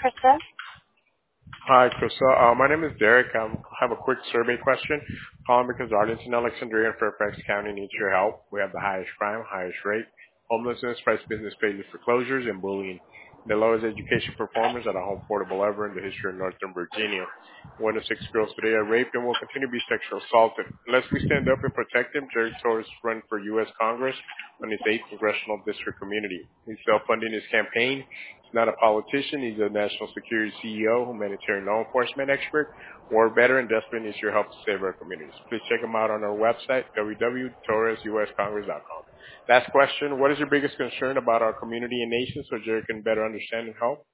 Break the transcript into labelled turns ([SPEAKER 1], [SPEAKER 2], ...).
[SPEAKER 1] Krista.
[SPEAKER 2] Hi, Krista. My name is Derek. I have a quick survey question. Calling because Arlington, Alexandria, and Fairfax County needs your help. We have the highest crime, highest rate, homelessness, price business failures, foreclosures, and bullying. The lowest education performance at a home portable ever in the history of Northern Virginia. One of 6 girls today are raped and will continue to be sexually assaulted. Unless we stand up and protect them, Jerry Torres run for U.S. Congress on his 8th congressional district community. He's self-funding his campaign. He's not a politician. He's a national security CEO, humanitarian law enforcement expert, war veteran. Desperate needs your help to save our communities. Please check him out on our website, www.torresuscongress.com. Last question, what is your biggest concern about our community and nation so Jerry can better understand and help?